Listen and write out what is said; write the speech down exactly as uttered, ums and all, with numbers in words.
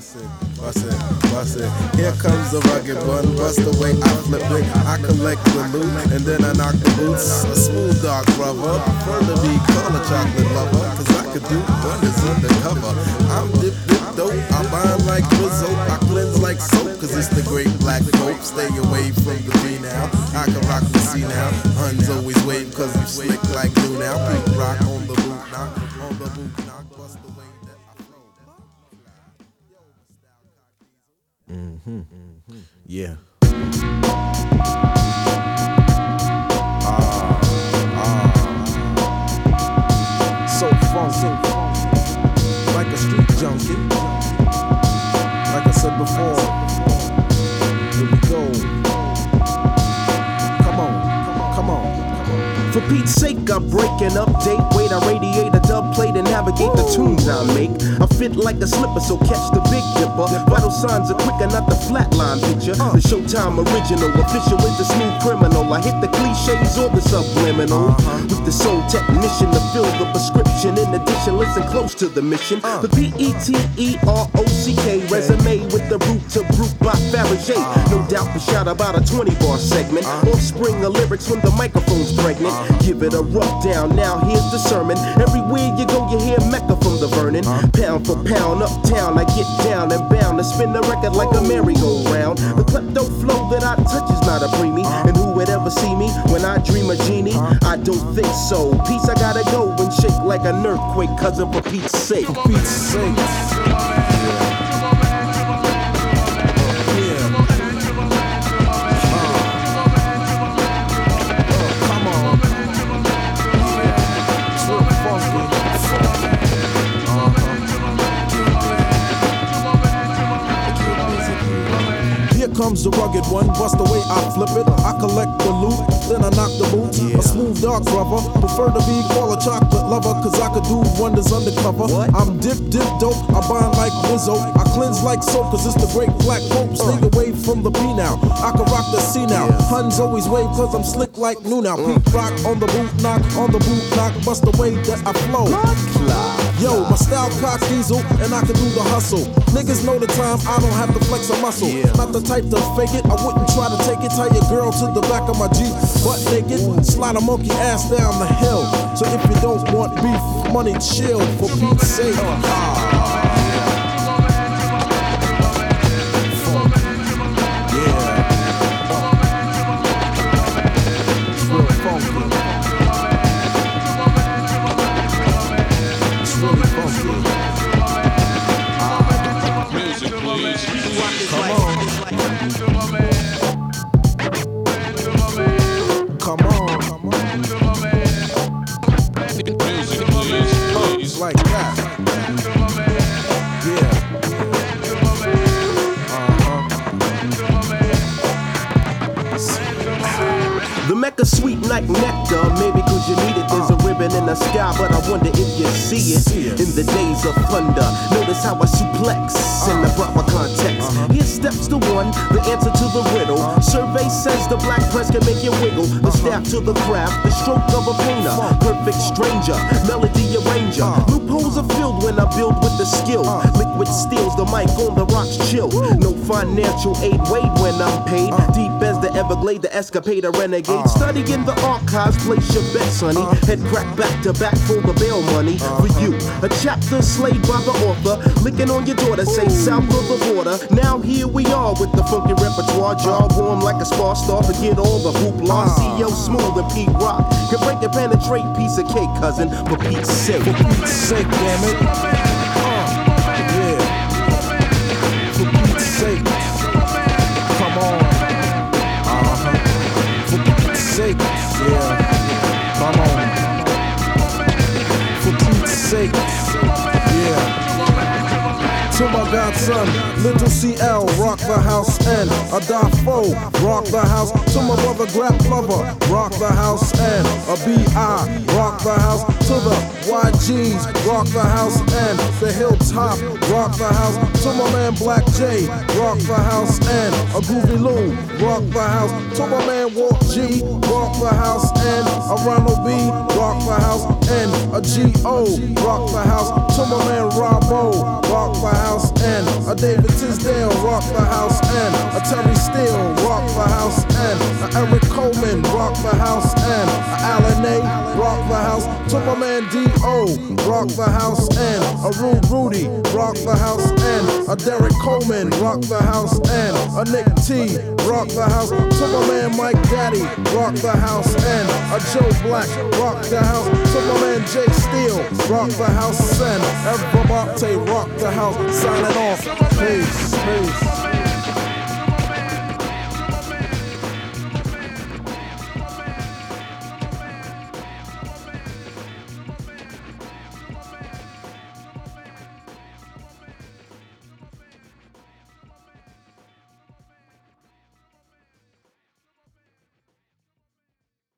Bust it, bust it, bust it. Here comes the rugged one. Bust the way I flip it. I collect the loot and then I knock the boots. A smooth dark brother. Prefer to be called a chocolate lover. Cause I could do wonders undercover. I'm dip dip dope. I bind like Rizzo. I cleanse like soap. Cause it's the great black dope. Stay away from the B now. I can rock the C now. Huns always wave cause I'm slick like glue now. Pink rock on the boot knock. On the boot knock. Bust the way that I flow. Mm-hmm. Mm-hmm. Yeah. Ah, ah. So funky, like a street junkie. Like I said before, here we go. Come on, come on. For Pete's sake, I'm breaking update. Wait, I radiate a dub plate and navigate the tunes I make. I fit like a slipper, so catch the big dipper. Vital signs are quicker, not the flatline picture. The Showtime original, official with the smooth criminal. I hit the cliches or the subliminal. With the soul technician to fill the prescription. In addition, listen close to the mission. The P E T E R O C K resume with the root to brute by Fabergé. No doubt for shot about a twenty bar segment. Offspring of lyrics when the microphone's pregnant. Give it a rough down, now here's the sermon. Everywhere you go, you hear Mecca from the Vernon. Pound for pound, uptown, I get down and bound to spin the record like a merry-go-round. The klepto flow that I touch is not a preemie. And who would ever see me when I dream a genie? I don't think so. Peace, I gotta go and shake like an earthquake, cousin, for Pete's sake. For Pete's sake. Comes the rugged one, bust the way I flip it. I collect the loot, then I knock the boots. Yeah. A smooth dark brother, prefer to be called a chocolate lover. Cause I could do wonders undercover. What? I'm dip dip dope, I bind like Rizzo. I cleanse like soap cause it's the great black hope. Stay uh. away from the B now, I can rock the C now. Yeah. Huns always wave cause I'm slick like new now. Mm. Pink rock on the boot knock, on the boot knock. Bust the way that I flow. Yo, my style cock diesel, and I can do the hustle. Niggas know the time, I don't have to flex a muscle. Yeah. Not the type to fake it, I wouldn't try to take it. Tie your girl to the back of my Jeep, butt naked. Slide a monkey ass down the hill. So if you don't want beef, money chill, for Pete's sake. Ah. Like that. Yeah. Uh-huh. The Mecca sweet like nectar, maybe cause you need it. There's a ribbon in the sky, but I wonder if you see it. In the days of thunder, notice how I suplex in the proper context. Here steps the one, the answer to the riddle. Survey says the black press can make you wiggle. The staff to the craft, the stroke of a painter. Perfect stranger, melody arranger. Loopholes are filled when I build with the skill. Liquid steals the mic on the rocks chill. No financial aid, wait when I'm paid. Deep as the Everglade, the escapade, a renegade. Studying the archives, place your bets, honey. Head crack back to back for the bail money. For you, a chapter slayed by the author. Licking on your daughter, say south of the border. Now here we are with the funky repertoire. Jaw warm like a spar star. Forget all the hoopla. C O Smooth and Pete Rock. Can break and penetrate, piece of cake, cousin. For Pete's sake. For Pete's sake, damn it. Uh, yeah. For Pete's sake. Come on. Uh-huh. For Pete's sake. Yeah. Come on. For Pete's sake. Yeah. To my godson, Little C L, rock the house, and a Dafo, rock the house. To my brother, Grap Lover, rock the house, and a B I, rock the house. To the Y Gs, rock the house, and the Hilltop, rock the house. To my man Black J, rock the house, and a Groovy Lou, rock the house. To my man Walt G, rock the house, and a Ronald B, rock the house, and a G O, rock the house. To my man Robo, rock the house, and A David Tisdale, rock the house, and a Terry Steele, rock the house, and a Eric Coleman, rock the house, and a Alan A, rock the house. To my man D O, rock the house, and a Rude Rudy, rock the house, and a Derek Coleman, rock the house, and a Nick T, rock the house. To my man Mike Daddy, rock the house, and a Joe Black, rock the house. To my man Jay Steele, rock the house, and everybody rock the house. Signing off. Peace, peace.